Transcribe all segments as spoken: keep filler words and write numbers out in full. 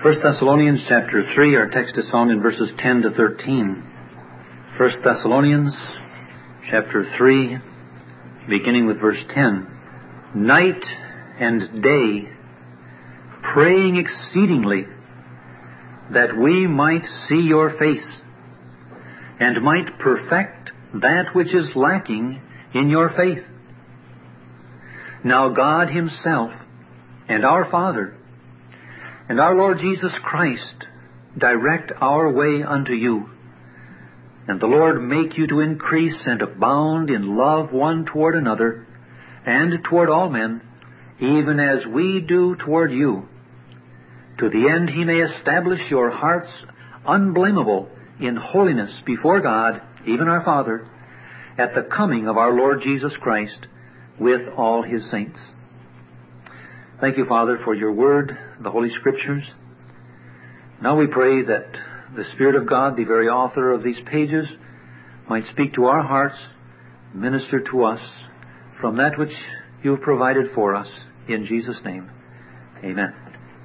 First Thessalonians chapter three, our text is found in verses ten to thirteen. First Thessalonians chapter three, beginning with verse ten. Night and day, praying exceedingly, that we might see your face, and might perfect that which is lacking in your faith. Now God Himself, and our Father, and our Lord Jesus Christ direct our way unto you. And the Lord make you to increase and abound in love one toward another, and toward all men, even as we do toward you, to the end He may establish your hearts unblameable in holiness before God, even our Father, at the coming of our Lord Jesus Christ with all His saints. Thank you, Father, for your word, the Holy Scriptures. Now we pray that the Spirit of God, the very author of these pages, might speak to our hearts, minister to us from that which you have provided for us. In Jesus' name, amen.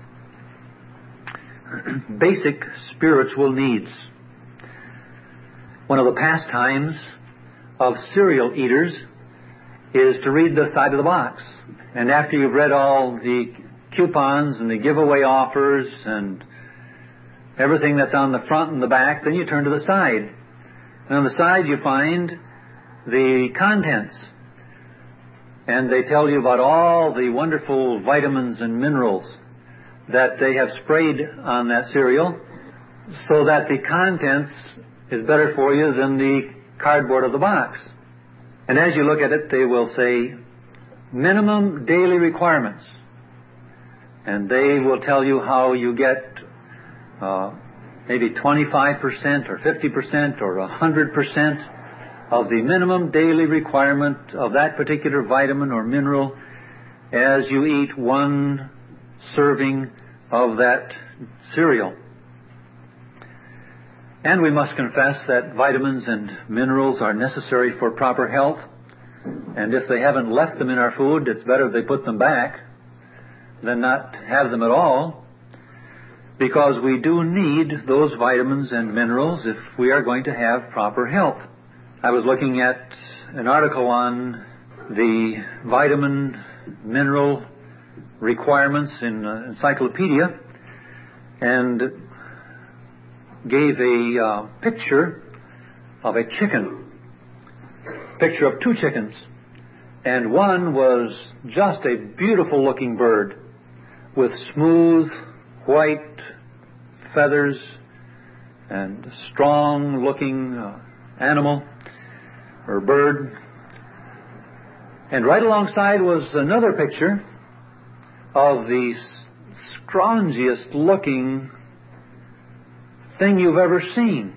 Basic spiritual needs. One of the pastimes of cereal eaters is to read the side of the box. And after you've read all the coupons and the giveaway offers and everything that's on the front and the back, then you turn to the side. And on the side you find the contents. And they tell you about all the wonderful vitamins and minerals that they have sprayed on that cereal, so that the contents is better for you than the cardboard of the box. And as you look at it, they will say, minimum daily requirements. And they will tell you how you get uh, maybe twenty-five percent or fifty percent or one hundred percent of the minimum daily requirement of that particular vitamin or mineral as you eat one serving of that cereal. And we must confess that vitamins and minerals are necessary for proper health. And if they haven't left them in our food, it's better they put them back than not have them at all, because we do need those vitamins and minerals if we are going to have proper health. I was looking at an article on the vitamin mineral requirements in uh, Encyclopedia, and gave a uh, picture of a chicken, picture of two chickens, and one was just a beautiful looking bird with smooth white feathers and strong looking uh, animal or bird. And right alongside was another picture of the scroungiest looking thing you've ever seen.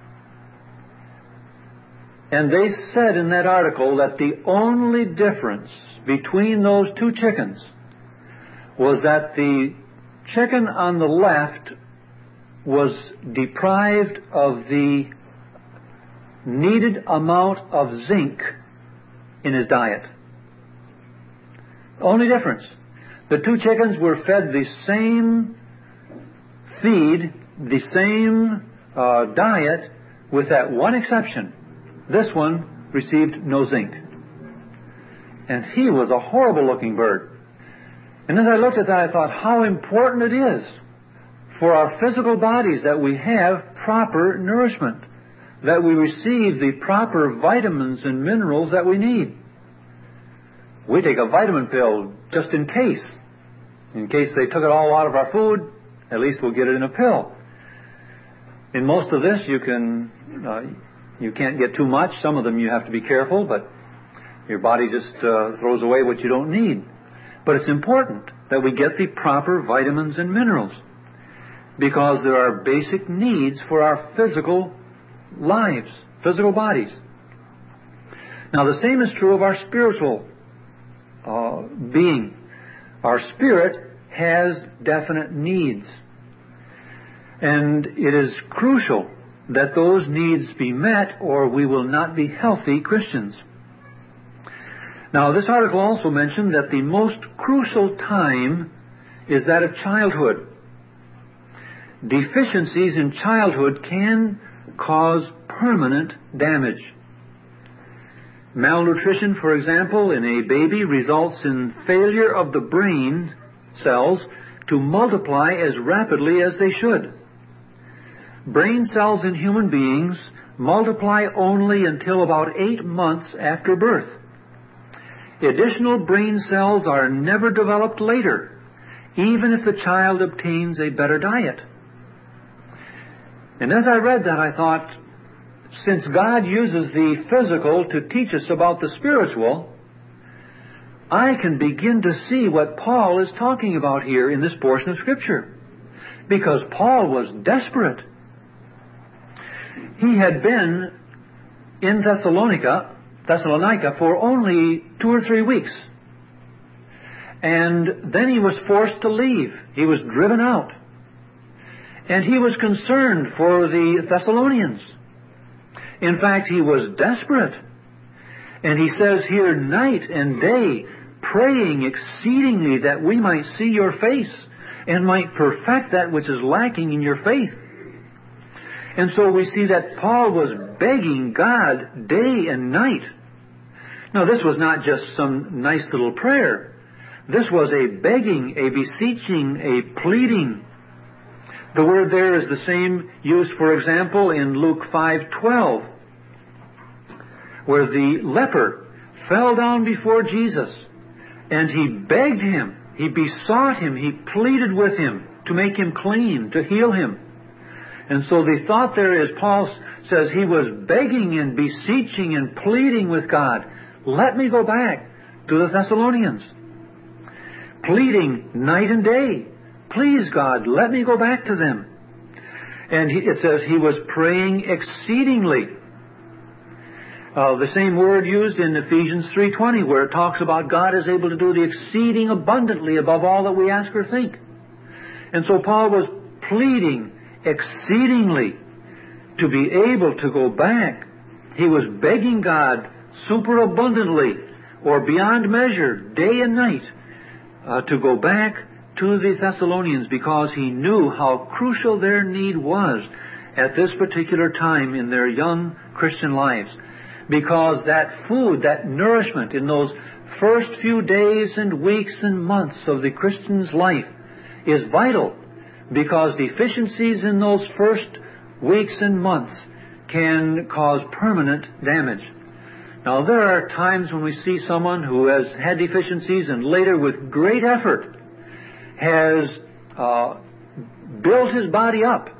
And they said in that article that the only difference between those two chickens was that the chicken on the left was deprived of the needed amount of zinc in his diet. The only difference. The two chickens were fed the same feed, the same uh, diet, with that one exception. This one received no zinc. And he was a horrible looking bird. And as I looked at that, I thought how important it is for our physical bodies that we have proper nourishment, that we receive the proper vitamins and minerals that we need. We take a vitamin pill just in case. In case they took it all out of our food, at least we'll get it in a pill. In most of this, you can uh, you can't get too much. Some of them you have to be careful, but your body just uh, throws away what you don't need. But it's important that we get the proper vitamins and minerals, because there are basic needs for our physical lives, physical bodies. Now, the same is true of our spiritual uh, being. Our spirit has definite needs. And it is crucial that those needs be met, or we will not be healthy Christians. Now, this article also mentioned that the most crucial time is that of childhood. deficiencies in childhood can cause permanent damage. Malnutrition, for example, in a baby results in failure of the brain cells to multiply as rapidly as they should. Brain cells in human beings multiply only until about eight months after birth. Additional brain cells are never developed later, even if the child obtains a better diet. And as I read that, I thought, since God uses the physical to teach us about the spiritual, I can begin to see what Paul is talking about here in this portion of Scripture. Because Paul was desperate. He had been in Thessalonica, Thessalonica for only two or three weeks. And then he was forced to leave. He was driven out. And he was concerned for the Thessalonians. In fact, he was desperate. And he says here, night and day, praying exceedingly that we might see your face and might perfect that which is lacking in your faith. And so we see that Paul was begging God day and night. Now, this was not just some nice little prayer. This was a begging, a beseeching, a pleading. The word there is the same used, for example, in Luke five twelve, where the leper fell down before Jesus, and he begged him, he besought him, he pleaded with him to make him clean, to heal him. And so the thought there is, Paul says he was begging and beseeching and pleading with God, let me go back to the Thessalonians. Pleading night and day, please God, let me go back to them. And he, it says he was praying exceedingly. Uh, the same word used in Ephesians three twenty, where it talks about God is able to do the exceeding abundantly above all that we ask or think. And so Paul was pleading exceedingly to be able to go back. He was begging God superabundantly or beyond measure, day and night, uh, to go back to the Thessalonians, because he knew how crucial their need was at this particular time in their young Christian lives. Because that food, that nourishment in those first few days and weeks and months of the Christian's life is vital, because deficiencies in those first weeks and months can cause permanent damage. Now, there are times when we see someone who has had deficiencies and later with great effort has uh, built his body up.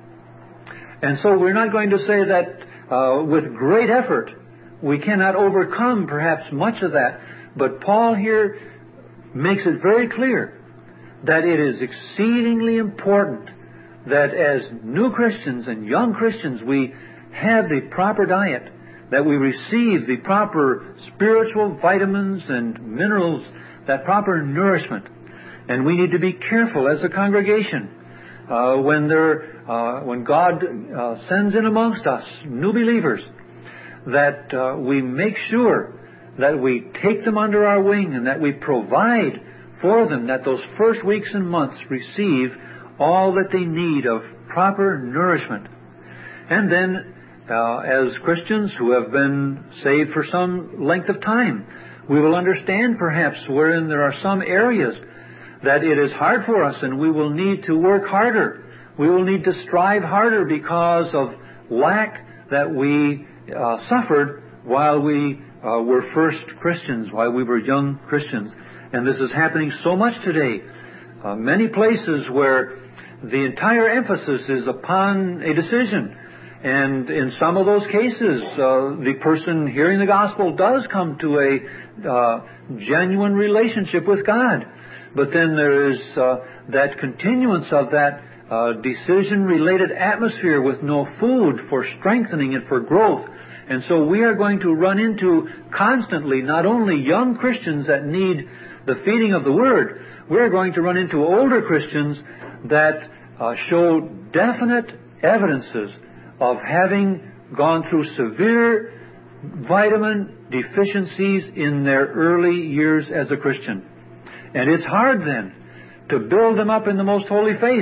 And so we're not going to say that uh, with great effort we cannot overcome perhaps much of that. But Paul here makes it very clear that it is exceedingly important that as new Christians and young Christians we have the proper diet, that we receive the proper spiritual vitamins and minerals, that proper nourishment. And we need to be careful as a congregation uh, when there, uh, when God uh, sends in amongst us new believers, that uh, we make sure that we take them under our wing and that we provide for them, that those first weeks and months receive all that they need of proper nourishment. And then, uh, as Christians who have been saved for some length of time, we will understand perhaps wherein there are some areas that it is hard for us and we will need to work harder. We will need to strive harder because of lack that we uh, suffered while we uh, were first Christians, while we were young Christians. And this is happening so much today. Uh, many places where the entire emphasis is upon a decision. And in some of those cases, uh, the person hearing the gospel does come to a uh, genuine relationship with God. But then there is uh, that continuance of that uh, decision-related atmosphere with no food for strengthening and for growth. And so we are going to run into constantly not only young Christians that need the feeding of the Word, we're going to run into older Christians that uh, show definite evidences of having gone through severe vitamin deficiencies in their early years as a Christian. And it's hard then to build them up in the most holy faith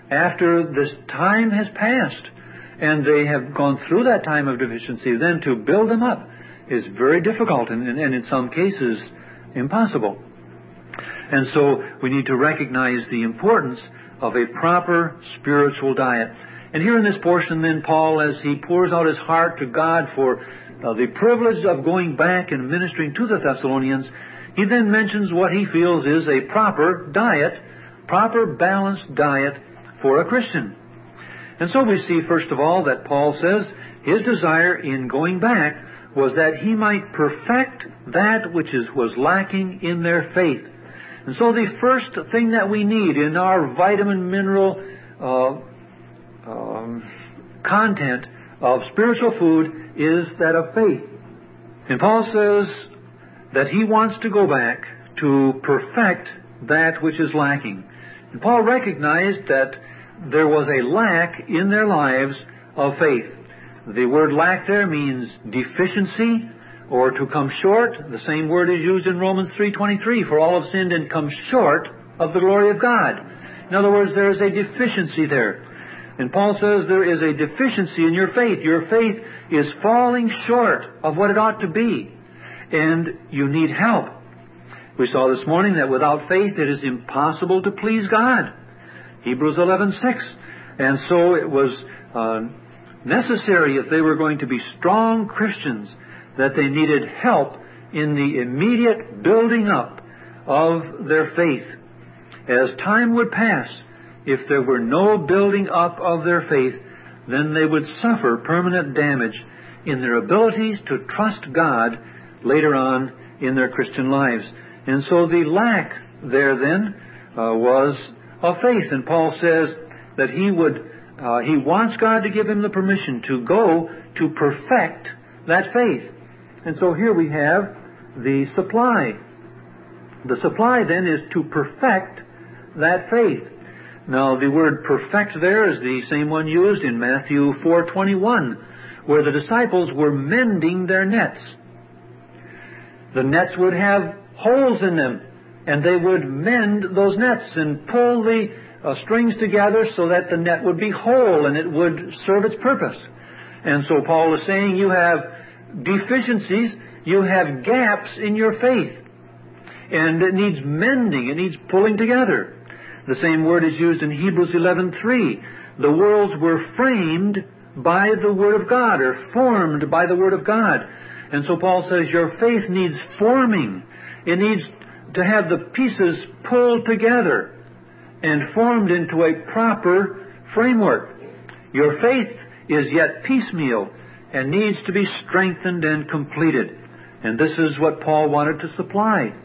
after this time has passed and they have gone through that time of deficiency, then to build them up is very difficult and, and in some cases impossible. And so we need to recognize the importance of a proper spiritual diet. And here in this portion then, Paul, as he pours out his heart to God for uh, the privilege of going back and ministering to the Thessalonians, he then mentions what he feels is a proper diet, proper balanced diet for a Christian. And so we see, first of all, that Paul says his desire in going back was that he might perfect that which is, was lacking in their faith. And so the first thing that we need in our vitamin, mineral uh, um, content of spiritual food is that of faith. And Paul says that he wants to go back to perfect that which is lacking. And Paul recognized that there was a lack in their lives of faith. The word lack there means deficiency or to come short. The same word is used in Romans three twenty-three, for all have sinned and come short of the glory of God. In other words, there is a deficiency there. And Paul says there is a deficiency in your faith. Your faith is falling short of what it ought to be, and you need help. We saw this morning that without faith it is impossible to please God. Hebrews eleven six. And so it was uh, necessary, if they were going to be strong Christians, that they needed help in the immediate building up of their faith. As time would pass, if there were no building up of their faith, then they would suffer permanent damage in their abilities to trust God later on in their Christian lives. And so the lack there then uh, was of faith. And Paul says that he would, uh, he wants God to give him the permission to go to perfect that faith. And so here we have the supply. The supply then is to perfect that faith. Now the word perfect there is the same one used in Matthew four twenty-one, where the disciples were mending their nets. The nets would have holes in them, and they would mend those nets and pull the uh, strings together so that the net would be whole and it would serve its purpose. And so Paul is saying you have deficiencies, you have gaps in your faith, and it needs mending, it needs pulling together. The same word is used in Hebrews eleven three. The worlds were framed by the Word of God, or formed by the Word of God. And so Paul says your faith needs forming. It needs to have the pieces pulled together and formed into a proper framework. Your faith is yet piecemeal and needs to be strengthened and completed. And this is what Paul wanted to supply.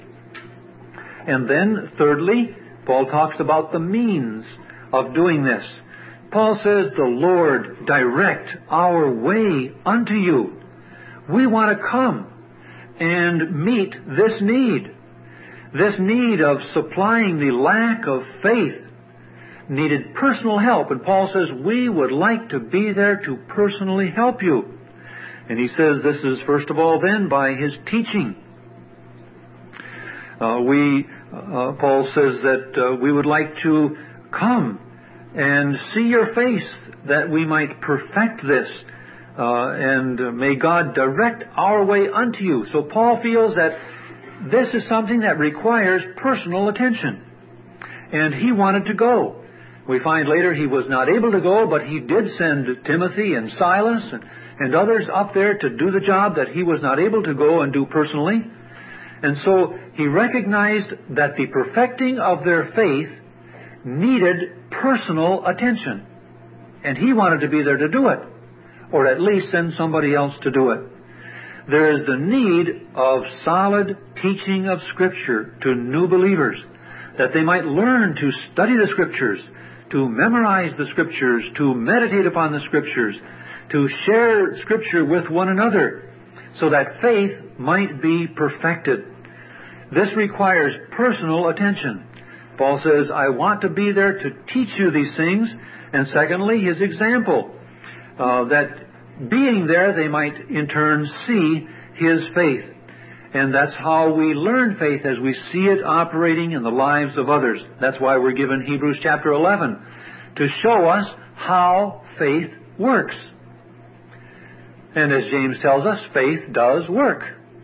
And then, thirdly, Paul talks about the means of doing this. Paul says, the Lord direct our way unto you. We want to come and meet this need. This need of supplying the lack of faith needed personal help. And Paul says, we would like to be there to personally help you. And he says this is first of all then by his teaching. Uh, we, uh, Paul says that uh, we would like to come and see your face that we might perfect this. Uh, and uh, may God direct our way unto you. So Paul feels that this is something that requires personal attention. And he wanted to go. We find later he was not able to go, but he did send Timothy and Silas and, and others up there to do the job that he was not able to go and do personally. And so he recognized that the perfecting of their faith needed personal attention. And he wanted to be there to do it, or at least send somebody else to do it. There is the need of solid teaching of Scripture to new believers, that they might learn to study the Scriptures, to memorize the Scriptures, to meditate upon the Scriptures, to share Scripture with one another, so that faith might be perfected. This requires personal attention. Paul says, I want to be there to teach you these things. And secondly, his example, uh, that being there they might in turn see his faith. And that's how we learn faith, as we see it operating in the lives of others. That's why we're given Hebrews chapter eleven, to show us how faith works. And as James tells us, faith does work.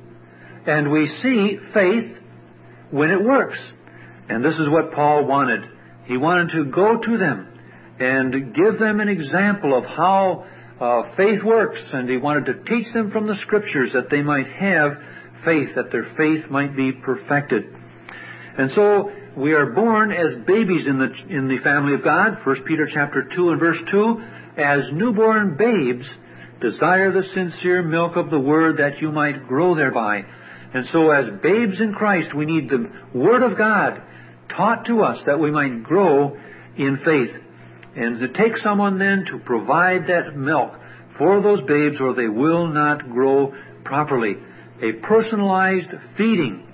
And we see faith when it works. And this is what Paul wanted. He wanted to go to them and give them an example of how uh, faith works. And he wanted to teach them from the Scriptures that they might have faith, that their faith might be perfected. And so we are born as babies in the in the family of God. First Peter chapter two and verse two, as newborn babes, desire the sincere milk of the Word that you might grow thereby. And so as babes in Christ, we need the Word of God taught to us that we might grow in faith. And to take someone then to provide that milk for those babes, or they will not grow properly. A personalized feeding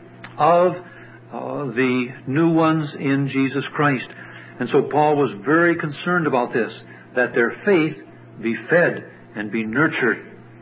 of uh, the new ones in Jesus Christ. And so Paul was very concerned about this, that their faith be fed and be nurtured.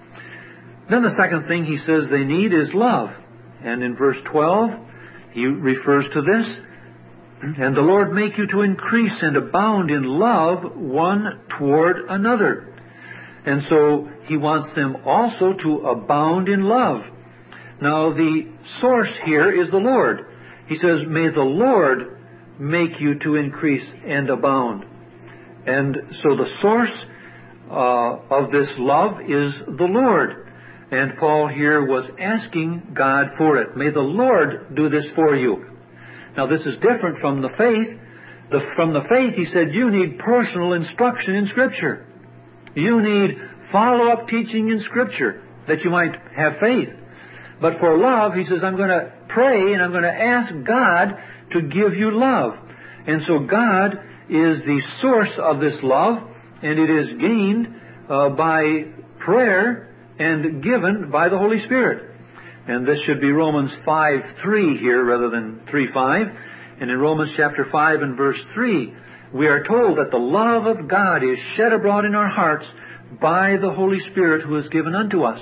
Then the second thing he says they need is love. And in verse twelve, he refers to this. And the Lord make you to increase and abound in love one toward another. And so he wants them also to abound in love. Now the source here is the Lord. He says, may the Lord make you to increase and abound. And so the source uh, of this love is the Lord. And Paul here was asking God for it. May the Lord do this for you. Now this is different from the faith. The, from the faith, he said, you need personal instruction in Scripture. You need follow-up teaching in Scripture that you might have faith. But for love, he says, I'm going to pray and I'm going to ask God to give you love. And so God is the source of this love, and it is gained uh, by prayer and given by the Holy Spirit. And this should be Romans five three here rather than three five. And in Romans chapter five and verse three, we are told that the love of God is shed abroad in our hearts by the Holy Spirit who is given unto us.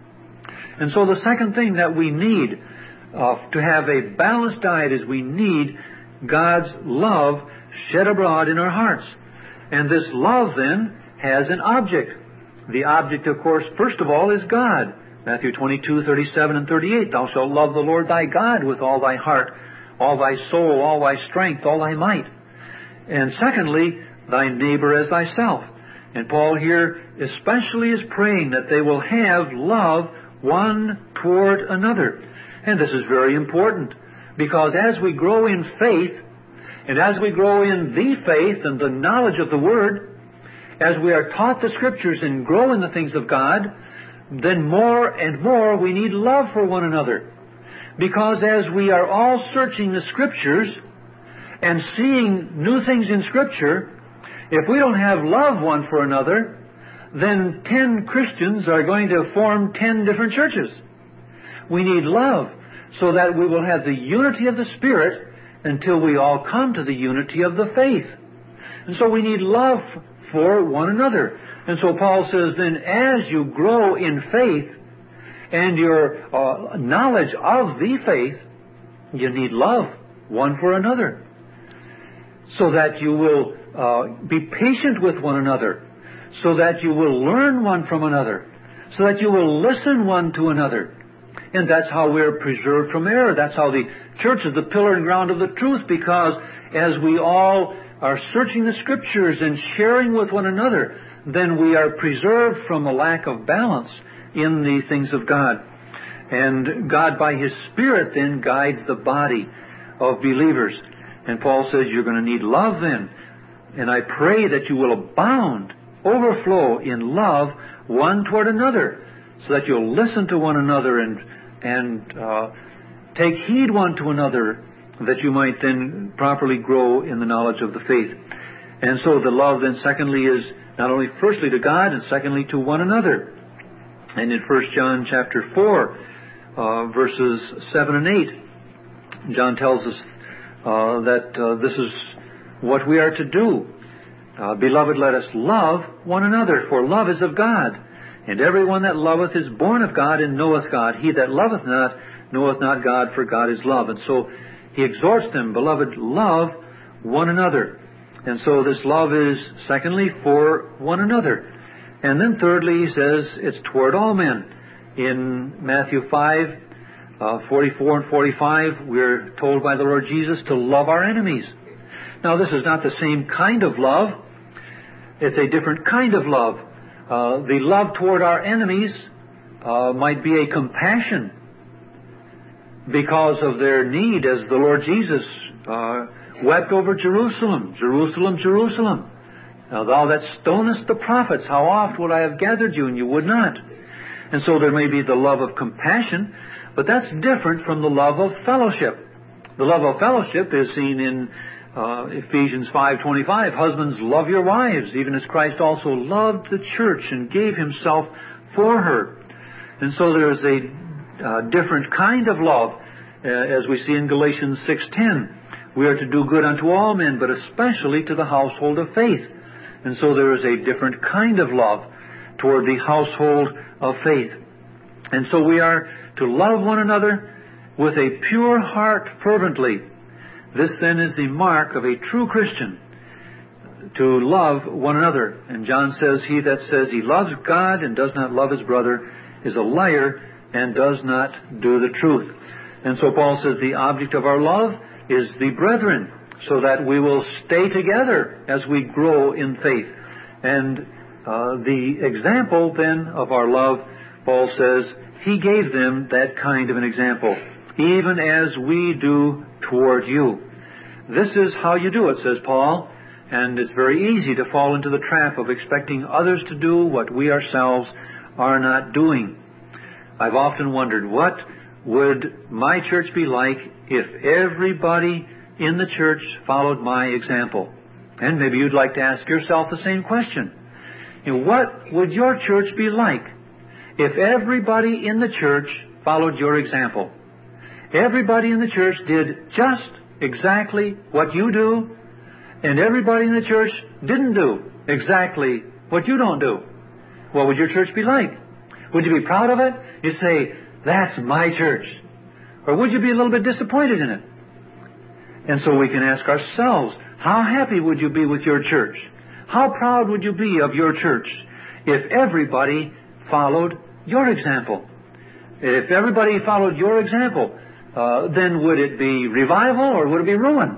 And so the second thing that we need uh, to have a balanced diet is we need God's love shed abroad in our hearts. And this love then has an object. The object, of course, first of all, is God. Matthew twenty-two, thirty-seven and thirty-eight. Thou shalt love the Lord thy God with all thy heart, all thy soul, all thy strength, all thy might. And secondly, thy neighbor as thyself. And Paul here especially is praying that they will have love one toward another. And this is very important, because as we grow in faith, and as we grow in the faith and the knowledge of the Word, as we are taught the Scriptures and grow in the things of God, then more and more we need love for one another. Because as we are all searching the Scriptures and seeing new things in Scripture, if we don't have love one for another, then ten Christians are going to form ten different churches. We need love so that we will have the unity of the Spirit until we all come to the unity of the faith. And so we need love for one another. And so Paul says, then as you grow in faith and your uh, knowledge of the faith, you need love one for another, so that you will uh, be patient with one another, so that you will learn one from another, so that you will listen one to another. And that's how we're preserved from error. That's how the church is the pillar and ground of the truth, because as we all are searching the Scriptures and sharing with one another, then we are preserved from a lack of balance in the things of God. And God, by His Spirit, then guides the body of believers. And Paul says you're going to need love then. And I pray that you will abound, overflow in love one toward another, so that you'll listen to one another and and uh, take heed one to another, that you might then properly grow in the knowledge of the faith. And so the love then secondly is not only firstly to God, and secondly to one another. And in First John chapter four, uh, verses seven and eight, John tells us uh, that uh, this is what we are to do. Uh, Beloved, let us love one another, for love is of God. And everyone that loveth is born of God and knoweth God. He that loveth not knoweth not God, for God is love. And so he exhorts them, beloved, love one another. And so this love is, secondly, for one another. And then thirdly, he says it's toward all men. In Matthew five, uh, forty-four and forty-five, we're told by the Lord Jesus to love our enemies. Now, this is not the same kind of love. It's a different kind of love. Uh, the love toward our enemies uh, might be a compassion because of their need, as the Lord Jesus uh, wept over Jerusalem. Jerusalem, Jerusalem. Now, thou that stonest the prophets, how oft would I have gathered you, and you would not. And so there may be the love of compassion, but that's different from the love of fellowship. The love of fellowship is seen in uh, Ephesians five twenty-five. Husbands, love your wives, even as Christ also loved the church and gave himself for her. And so there is a uh, different kind of love, uh, as we see in Galatians six ten. We are to do good unto all men, but especially to the household of faith. And so there is a different kind of love toward the household of faith. And so we are to love one another with a pure heart fervently. This then is the mark of a true Christian, to love one another. And John says, he that says he loves God and does not love his brother is a liar and does not do the truth. And so Paul says the object of our love is the brethren, so that we will stay together as we grow in faith. And uh, the example then of our love, Paul says, he gave them that kind of an example, even as we do toward you. This is how you do it, says Paul, and it's very easy to fall into the trap of expecting others to do what we ourselves are not doing. I've often wondered, what would my church be like if everybody in the church followed my example? And maybe you'd like to ask yourself the same question. You know, what would your church be like if everybody in the church followed your example? Everybody in the church did just exactly what you do, and everybody in the church didn't do exactly what you don't do. What would your church be like? Would you be proud of it? You'd say, that's my church. Or would you be a little bit disappointed in it? And so we can ask ourselves, how happy would you be with your church? How proud would you be of your church if everybody followed your example? If everybody followed your example, uh, then would it be revival or would it be ruin?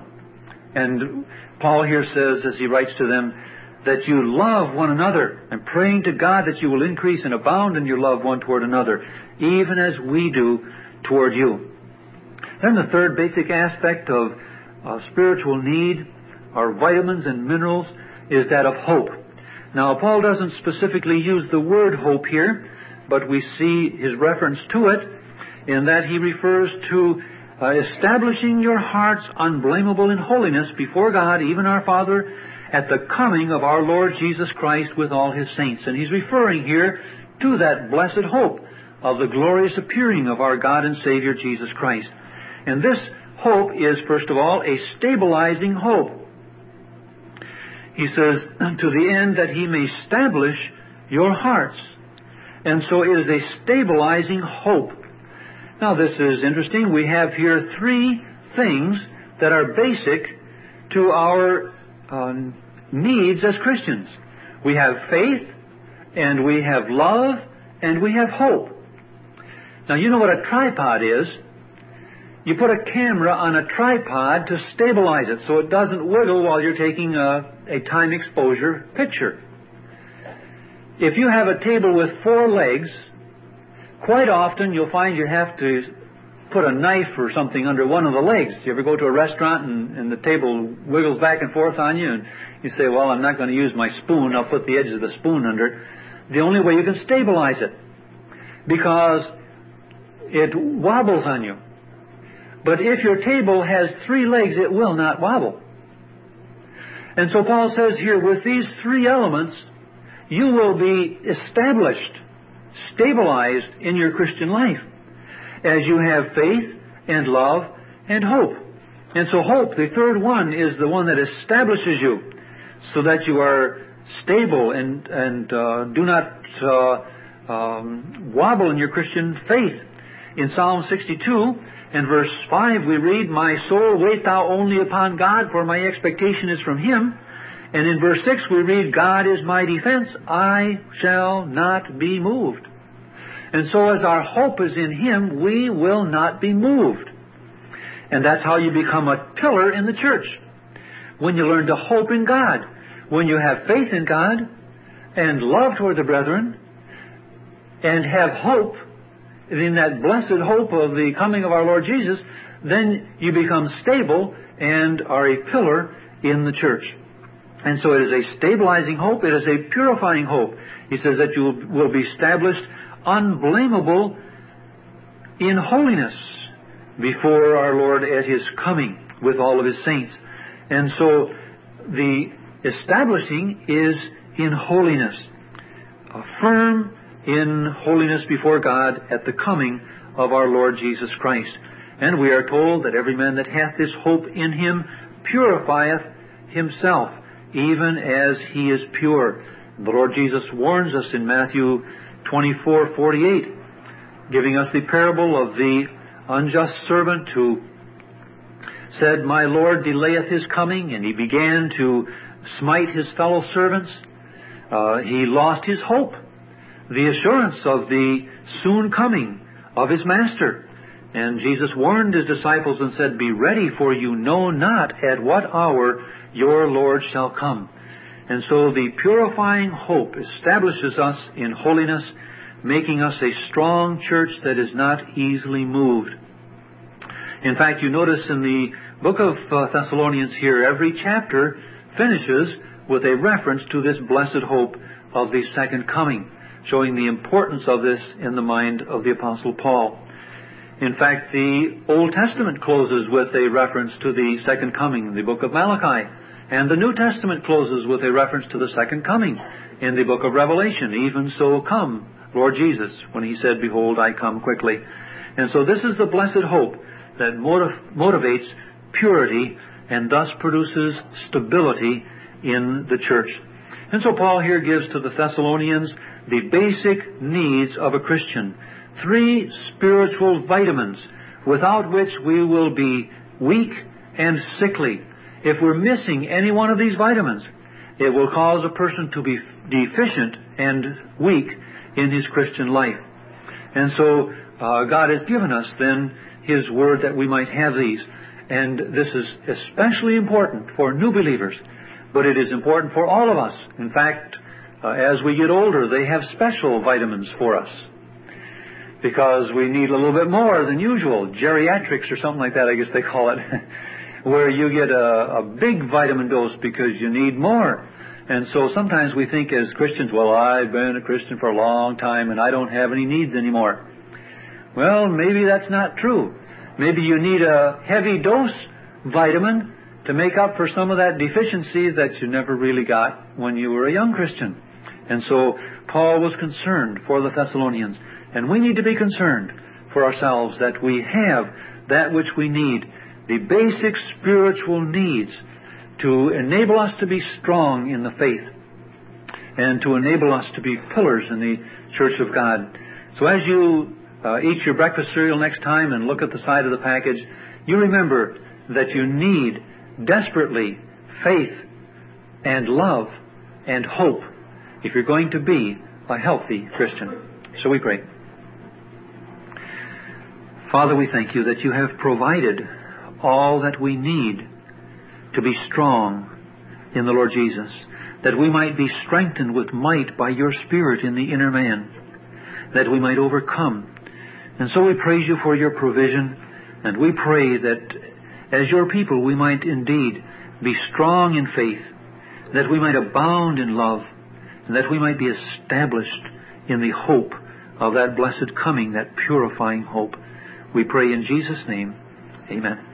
And Paul here says, as he writes to them, that you love one another, and praying to God that you will increase and abound in your love one toward another, even as we do toward you. Then the third basic aspect of uh, spiritual need, our vitamins and minerals, is that of hope. Now, Paul doesn't specifically use the word hope here, but we see his reference to it in that he refers to uh, establishing your hearts unblameable in holiness before God, even our Father, at the coming of our Lord Jesus Christ with all His saints. And he's referring here to that blessed hope of the glorious appearing of our God and Savior Jesus Christ. And this hope is, first of all, a stabilizing hope. He says, to the end that He may establish your hearts. And so it is a stabilizing hope. Now, this is interesting. We have here three things that are basic to our um, needs as Christians. We have faith, and we have love, and we have hope. Now, you know what a tripod is. You put a camera on a tripod to stabilize it so it doesn't wiggle while you're taking a, a time exposure picture. If you have a table with four legs, quite often you'll find you have to put a knife or something under one of the legs. You ever go to a restaurant and, and the table wiggles back and forth on you, and you say, well, I'm not going to use my spoon. I'll put the edge of the spoon under it. The only way you can stabilize it, because it wobbles on you. But if your table has three legs, it will not wobble. And so Paul says here, with these three elements, you will be established, stabilized in your Christian life, as you have faith and love and hope. And so hope, the third one, is the one that establishes you so that you are stable and, and uh, do not uh, um, wobble in your Christian faith. In Psalm sixty-two and verse five we read, my soul, wait thou only upon God, for my expectation is from Him. And in verse six we read, God is my defense, I shall not be moved. And so as our hope is in Him, we will not be moved. And that's how you become a pillar in the church. When you learn to hope in God, when you have faith in God, and love toward the brethren, and have hope, in that blessed hope of the coming of our Lord Jesus, then you become stable and are a pillar in the church. And so it is a stabilizing hope. It is a purifying hope. He says that you will be established unblameable in holiness before our Lord at His coming with all of His saints. And so the establishing is in holiness, firm in holiness before God at the coming of our Lord Jesus Christ. And we are told that every man that hath this hope in Him purifieth himself, even as he is pure. The Lord Jesus warns us in Matthew twenty-four forty-eight, giving us the parable of the unjust servant who said, My Lord delayeth His coming, and he began to smite his fellow servants. Uh, he lost his hope, the assurance of the soon coming of his Master. And Jesus warned His disciples and said, Be ready, for you know not at what hour your Lord shall come. And so the purifying hope establishes us in holiness, making us a strong church that is not easily moved. In fact, you notice in the book of uh, Thessalonians here, every chapter finishes with a reference to this blessed hope of the second coming, showing the importance of this in the mind of the Apostle Paul. In fact, the Old Testament closes with a reference to the second coming in the book of Malachi. And the New Testament closes with a reference to the second coming in the book of Revelation. Even so come, Lord Jesus, when He said, Behold, I come quickly. And so this is the blessed hope that motiv- motivates purity and thus produces stability in the church. And so Paul here gives to the Thessalonians the basic needs of a Christian. Three spiritual vitamins without which we will be weak and sickly. If we're missing any one of these vitamins, it will cause a person to be deficient and weak in his Christian life. And so uh, God has given us then His Word that we might have these. And this is especially important for new believers, but it is important for all of us. In fact, uh, as we get older, they have special vitamins for us, because we need a little bit more than usual. Geriatrics or something like that, I guess they call it, where you get a, a big vitamin dose because you need more. And so sometimes we think as Christians, well, I've been a Christian for a long time and I don't have any needs anymore. Well, maybe that's not true. Maybe you need a heavy dose vitamin to make up for some of that deficiency that you never really got when you were a young Christian. And so Paul was concerned for the Thessalonians. And we need to be concerned for ourselves that we have that which we need, the basic spiritual needs to enable us to be strong in the faith and to enable us to be pillars in the church of God. So as you uh, eat your breakfast cereal next time and look at the side of the package, you remember that you need desperately faith and love and hope if you're going to be a healthy Christian. So we pray. Father, we thank You that You have provided all that we need to be strong in the Lord Jesus, that we might be strengthened with might by Your Spirit in the inner man, that we might overcome. And so we praise You for Your provision, and we pray that as Your people we might indeed be strong in faith, that we might abound in love, and that we might be established in the hope of that blessed coming, that purifying hope. We pray in Jesus' name. Amen.